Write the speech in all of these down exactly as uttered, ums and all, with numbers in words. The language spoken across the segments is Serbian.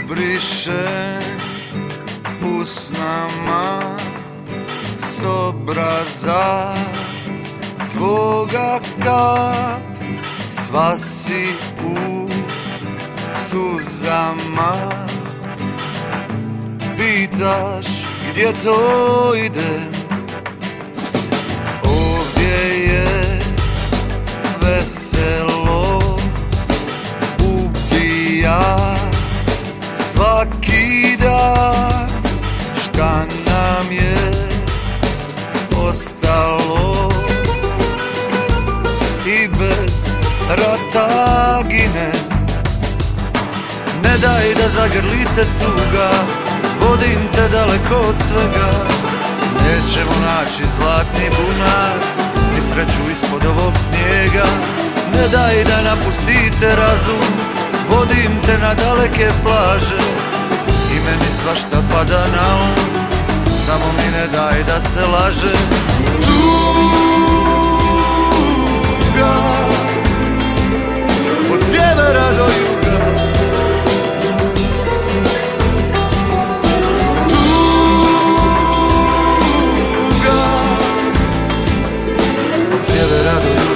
briše usnama s obraza tvoga kap, sva si u suzama. Pitaš gdje to ide, ovdje je veselo, ubija svaki dan. Šta nam je ostalo i bez rata gine. Ne daj da zagrlite tuga, vodim te daleko od svega. Nećemo naći zlatni bunar ni sreću ispod ovog snijega. Ne daj da napustite razum, vodim te na daleke plaže. I meni svašta pada na um, samo mi ne daj da se laže. Tuga od sjevera do juga, tuga od sjevera do juga.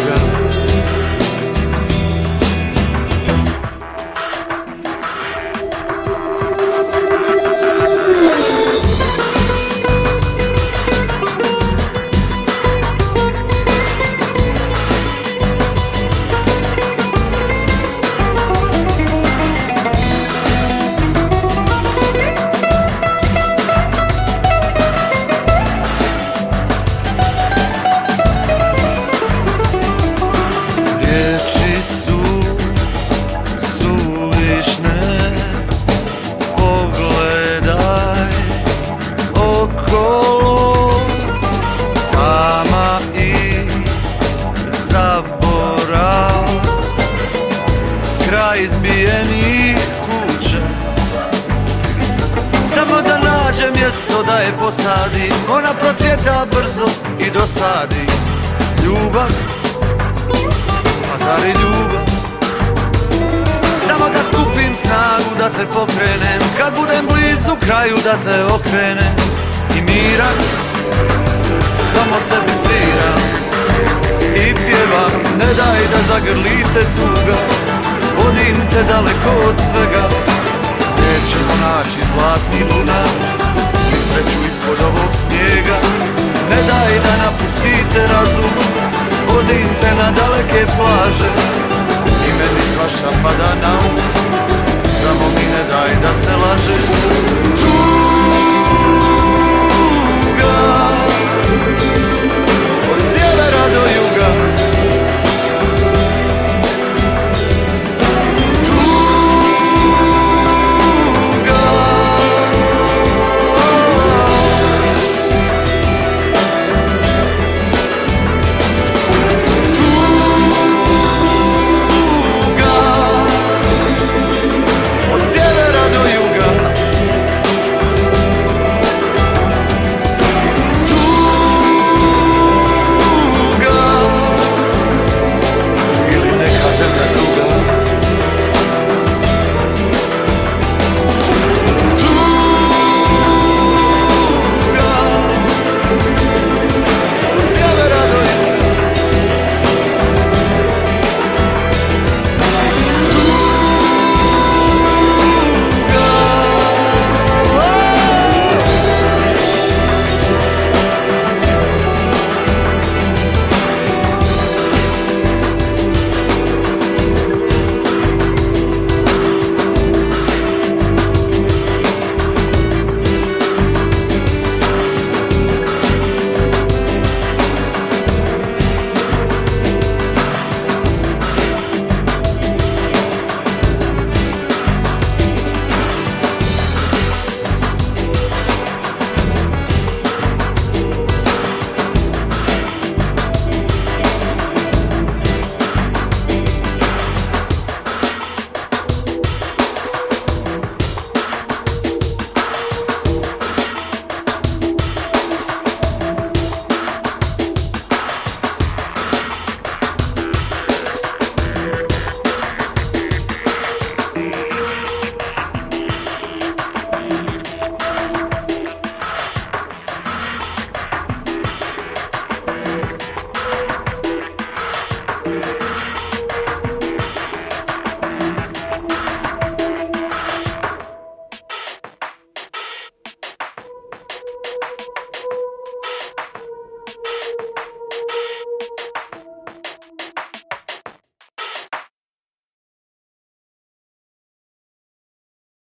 Izbijenih kuća, samo da nađe mjesto da je posadim. Ona procvjeta brzo i dosadi. Ljubav, a zar i ljubav? Samo da skupim snagu da se pokrenem, kad budem blizu kraju da se okrenem. I miran, samo tebi sviram i pjevam. Ne daj da zagrlite tuga, vodim te daleko od svega. Nećemo naći zlatni bunar ni sreću ispod ovog snijega. Ne daj da napusti